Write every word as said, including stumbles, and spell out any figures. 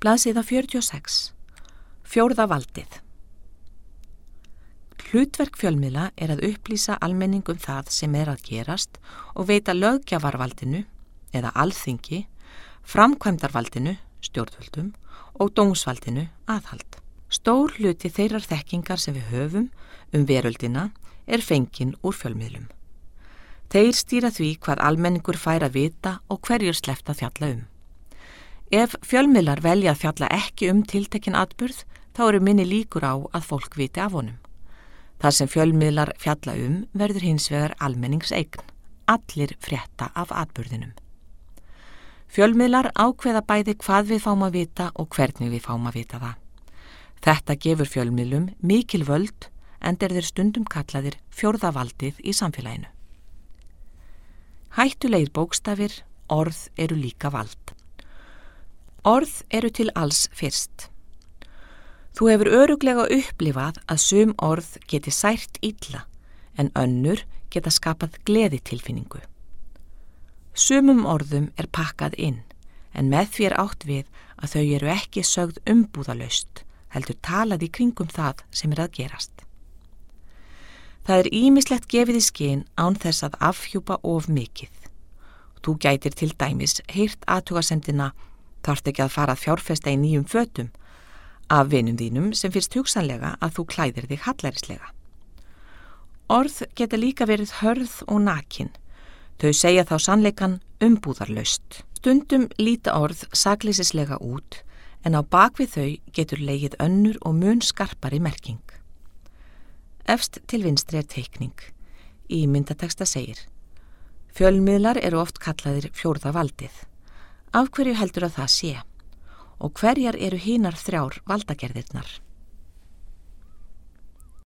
Blaðsíða fjörutíu og sex. Fjórða valdið. Hlutverk fjölmiðla er að upplýsa almenning um það sem er að gerast og veita löggjafarvaldinu eða alþingi, framkvæmdarvaldinu, stjórnvöldum og dómsvaldinu aðhald. Stór hluti þeirrar þekkingar sem við höfum um veröldina er fengin úr fjölmiðlum. Þeir stýra því hvað almenningur fær að vita og hverjur sleppt að fjalla um. Ef fjölmiðlar velja að fjalla ekki um tiltekin atburð, þá eru minni líkur á að fólk viti af honum. Það sem fjölmiðlar fjalla um verður hins vegar almenningseign. Allir frétta af atburðinum. Fjölmiðlar ákveða bæði hvað við fáum að vita og hvernig við fáum að vita það. Þetta gefur fjölmiðlum mikil völd, enda er þeir stundum kallaðir fjórða valdið í samfélaginu. Hættulegir bókstafir, orð eru líka vald. Orð eru til alls fyrst. Þú hefur örugglega upplifað að sum orð geti sært illa, en önnur geta skapað gleðitilfinningu. Sumum orðum er pakkað inn, en með því er átt við að þau eru ekki sögð umbúðalaust, heldur talað í kringum það sem er að gerast. Það er ýmislegt gefið í skyn án þess að afhjúpa of mikið. Þú gætir til dæmis heyrt athugasemdina þarft ekki að fara að fjárfesta í nýjum fötum af vinum þínum sem finnst hugsanlega að þú klæðir þig hallærislega. Orð geta líka verið hörð og nakin. Þau segja þá sannleikan umbúðarlaust. Stundum líta orð sakleysislega út, en á bakvið þau getur legið önnur og mun skarpari merking. Efst til vinstri er teikning. Í myndateksta segir: Fjölmiðlar eru oft kallaðir fjórða valdið. Af hverju heldur að það sé? Og hverjar eru hinar þrjár valdagerðirnar?